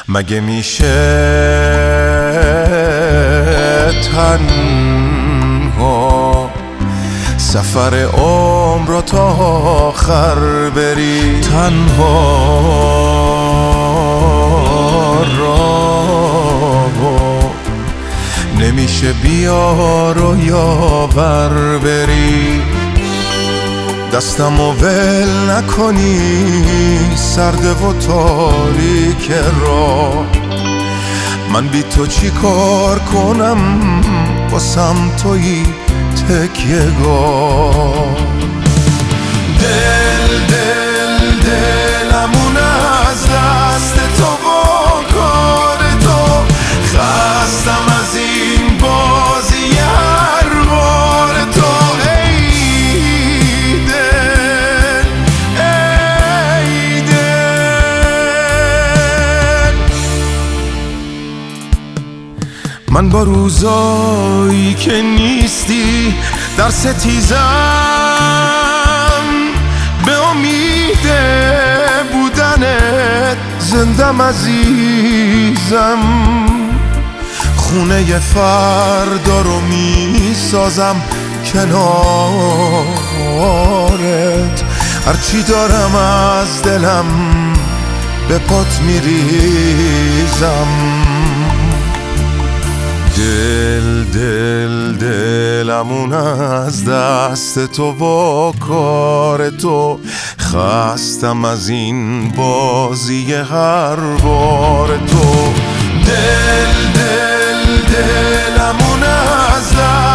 مگه میشه تنها سفر عمر رو تا آخر بری؟ تنها راهو نمیشه بیار و یاور بری. دستمو ول نکنی سرده و تاریک راه، من بی تو چی کار کنم واسم تویی تکیه‌گاه. دلمون از دست تو و کار تو، خستم از این بازی هر بار تو. ای دل من با روزایی که نیستی در ستیزم، به امید بودنت زندم عزیزم. خونه فردا رو میسازم کنارت، هرچی دارم از دلم به پات میریزم. دلمون از دست تو و کار تو، خستم از این بازی هر بار تو. دلمون از دست